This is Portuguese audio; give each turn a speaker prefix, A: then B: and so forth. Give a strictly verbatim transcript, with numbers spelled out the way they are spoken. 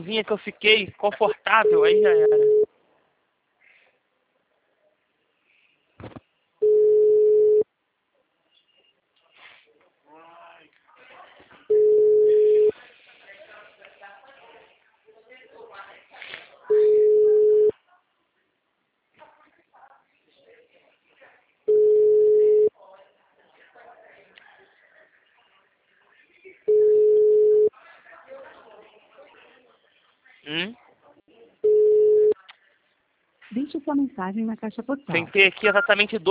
A: vinha que eu fiquei confortável, aí já era. Hum?
B: Deixe sua mensagem na caixa postal.
A: Sentei aqui exatamente dois